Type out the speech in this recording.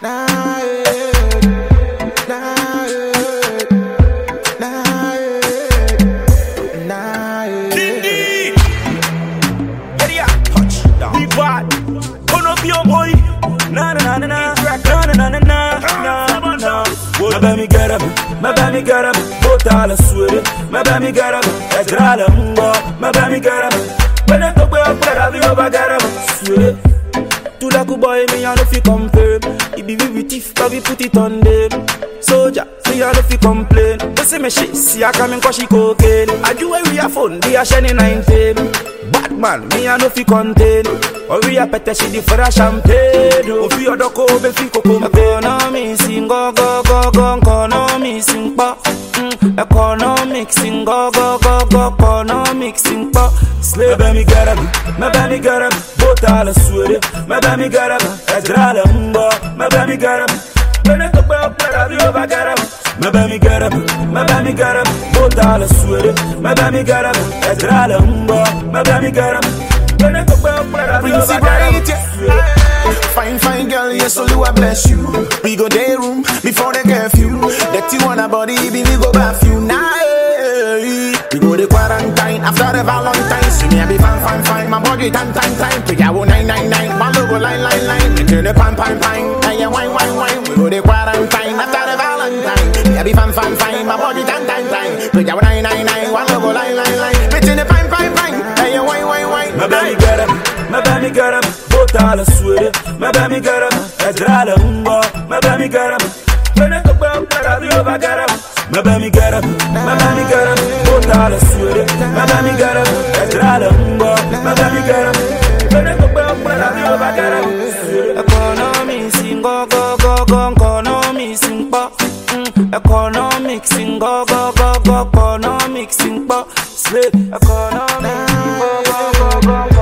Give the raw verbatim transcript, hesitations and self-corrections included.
Nah, nah, nah, nah. Dindi, yeah, touch down. Big bad, turn up your boy. Na na na na na na na na na na. My baby get up, my baby get up. Both all the sweet, my baby get up. Extra la mumba, my baby get up. When I go up, I be over get up. Sweet. To the good boy, me I no fi compare. It be with teeth, but we put it on them. Soldier, me I no fi complain. They say me shit, see I come and cause she cocaine. I do where we a phone, they a shining nineteen. Batman, me I no fi contain. Or we a pete she di for a champagne. O fi odoko be fi koko. Economy sing go go go go. Economy sing pa. Economic sing go go go go. Economic sing pa. Slave me get up, me baby get up. Both all the sweet, me baby get up. Extra la mumba, me baby get up. When I go up, I be over get up. Me baby get up, me baby get up. Both all the sweet, me baby get up. Extra la mumba, me baby get up. When I go up, I be over get up. Fine, fine girl, yes, only I bless you. We go day room before the curfew. That you want a body, be we go bath you. Nah, we go the quarantine after the Valentine. See me, I be fine, fine, fine. My body time, time, time. Pick out nine, nine, nine. My logo line, line, line. Into the pan, pan, pan. And yeah, wine, wine, wine. We go the quarantine after the Valentine. Me, I be fine, fine, fine. My body time, time, time. Pick out nine, nine, nine. My logo line, line, line. Into the pan, pan, pan. And yeah, wine, wine, wine. My baby get up, my baby get up. Both all the sweet, my baby get up. Extra la mumba, my baby get up. When I go up, I be over get up. My baby get up, my baby get up. Both all the sweet, my baby get up. Extra la mumba, my baby get up. When I go up, I be over get up. Economy sing go go go go. Economy sing pa. Economic sing go go go go. Economic sing pa. Slip economic go go go go.